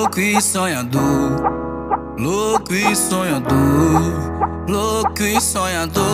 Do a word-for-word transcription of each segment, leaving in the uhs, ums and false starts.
louco e sonhador, louco e sonhador, louco e sonhador,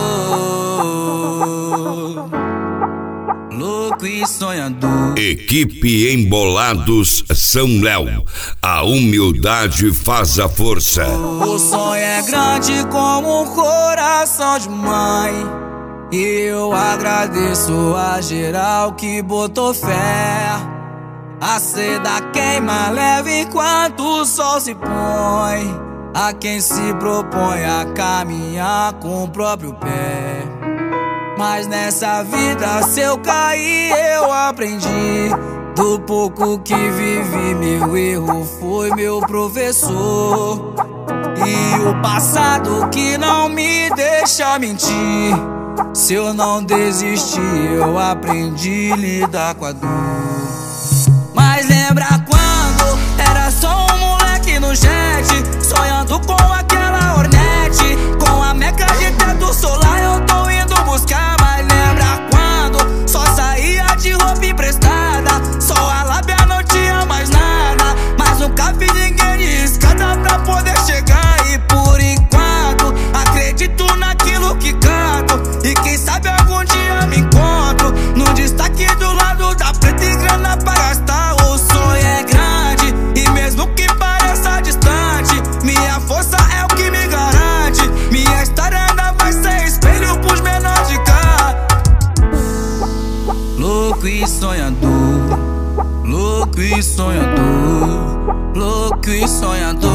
louco e sonhador. Equipe Embolados São Léo, a humildade faz a força. O sonho é grande como um coração de mãe, e eu agradeço a geral que botou fé. A seda queima leve enquanto o sol se põe, a quem se propõe a caminhar com o próprio pé. Mas nessa vida, se eu cair, eu aprendi. Do pouco que vivi, meu erro foi meu professor. E o passado que não me deixa mentir. Se eu não desistir, eu aprendi a lidar com a dor. Mas lembra quando era só um moleque no jet, sonhando com aquela Hornet, com a meca de teto solar eu tô indo buscar. Mas lembra quando só saía de roupa emprestada, só a lábia não tinha mais nada, mas nunca vi ninguém de escada pra poder chegar. E por enquanto acredito naquilo que canto, e quem sabe algum dia me encontro no destaque do lado da preta e grana pra gastar. O sonho é grande e mesmo que pareça distante, minha força é o que me garante. Minha história ainda vai ser espelho pros menores de cá. Louco e sonhador, louco e sonhador, louco e sonhador,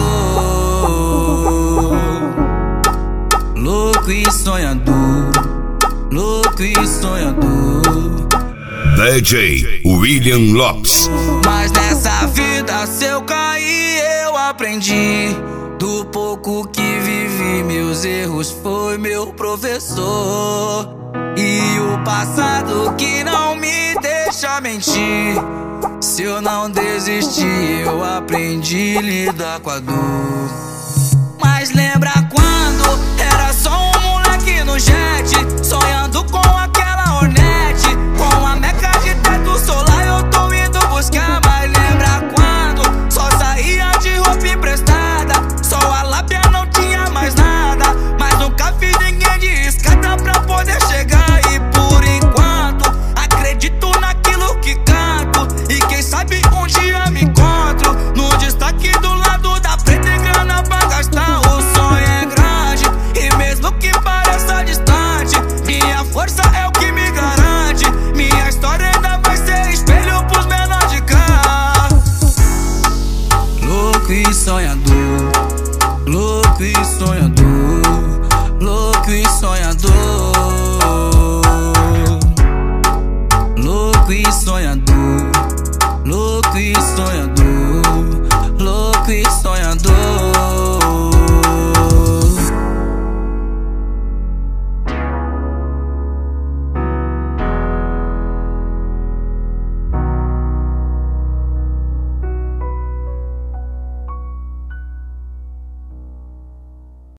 louco e sonhador, louco e sonhador. D J William Lopes. Mas nessa vida, se eu cair, eu aprendi. Do pouco que vivi, meus erros foi meu professor. E o passado que não me deixa mentir. Se eu não desistir, eu aprendi a lidar com a dor. Mas lembra quando era só um moleque no jet, sonhando com aquela Hornet, com a meca de teto solar eu tô indo buscar. Mas lembra quando só saía de roupa emprestada, só a lábia não tinha mais nada, mas nunca vi ninguém de escada pra poder chegar. E por enquanto acredito naquilo que canto, e quem sabe um dia me encontro no destaque do lado da preta e grana pra gastar. O sonho é grande e mesmo que pareça distante, minha força é o que me garante. Minha história ainda vai ser espelho pros menores de cá. Louco e sonhador, louco e sonhador, louco e sonhador, louco e sonhador, louco e sonhador, louco e sonhador.